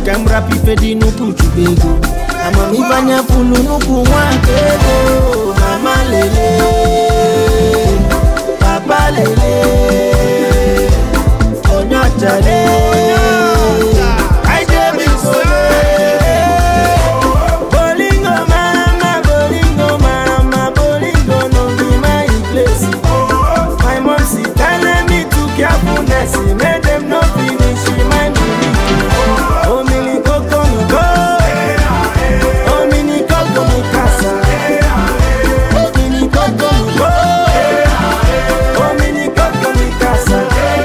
Jamra pifedi nuku chubego. Ama mibanya pulu nuku wakego. Mama lele, papa lele, onyacha lele. I dey be sole. Bolingo mama, bolingo no be my place. My mom she telling me to carefulness, make them no finish my belief. Oh mini coco mi go, oh mini coco mi casa, oh mini coco mi go, oh mini coco mi casa.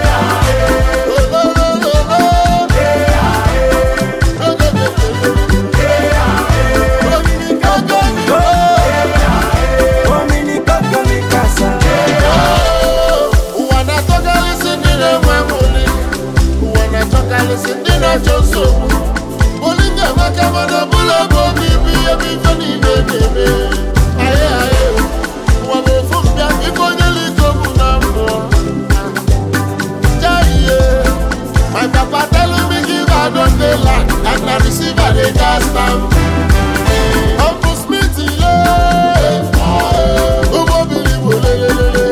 My papa telling me give I don't dey land, and I receive a dey gas stamp. Uncle Smithy, Ubo Billy Bulele.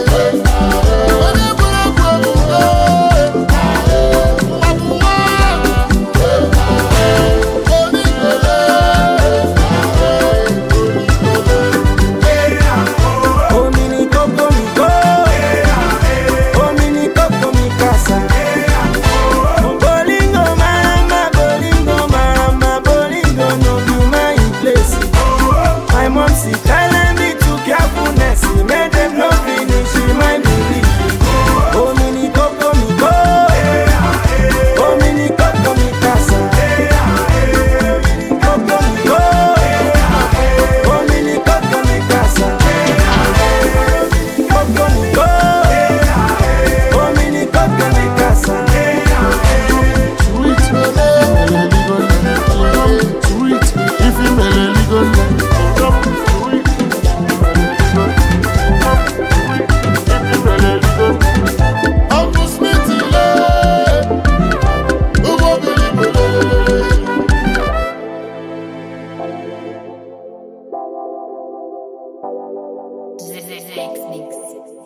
Mix.